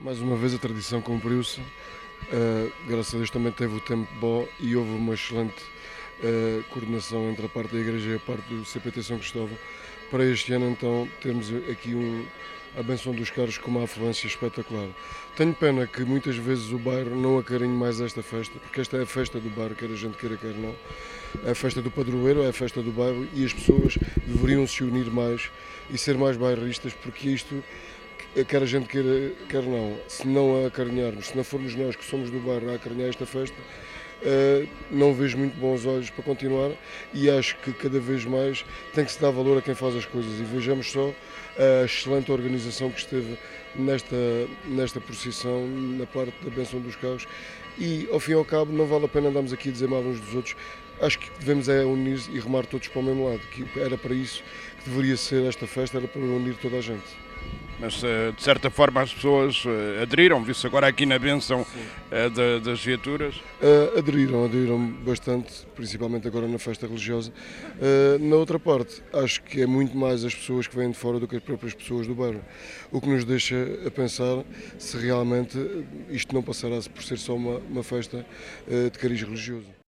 Mais uma vez a tradição cumpriu-se, graças a Deus também teve o tempo bom e houve uma excelente coordenação entre a parte da Igreja e a parte do CPT São Cristóvão para este ano então termos aqui a benção dos carros com uma afluência espetacular. Tenho pena que muitas vezes o bairro não acarinhe mais esta festa, porque esta é a festa do bairro, quer a gente queira, quer não. É a festa do padroeiro, é a festa do bairro e as pessoas deveriam se unir mais e ser mais bairristas, porque isto, quer a gente queira, quer não, se não a acarinharmos, se não formos nós que somos do bairro a acarinhar esta festa, não vejo muito bons olhos para continuar e acho que cada vez mais tem que se dar valor a quem faz as coisas e vejamos só a excelente organização que esteve nesta procissão, na parte da benção dos carros e ao fim e ao cabo não vale a pena andarmos aqui a dizer mal uns dos outros, acho que devemos unir e remar todos para o mesmo lado, que era para isso que deveria ser esta festa, era para unir toda a gente. Mas de certa forma as pessoas aderiram, viu-se agora aqui na benção das viaturas. Aderiram bastante, principalmente agora na festa religiosa. Na outra parte, acho que é muito mais as pessoas que vêm de fora do que as próprias pessoas do bairro, o que nos deixa a pensar se realmente isto não passará por ser só uma festa de cariz religioso.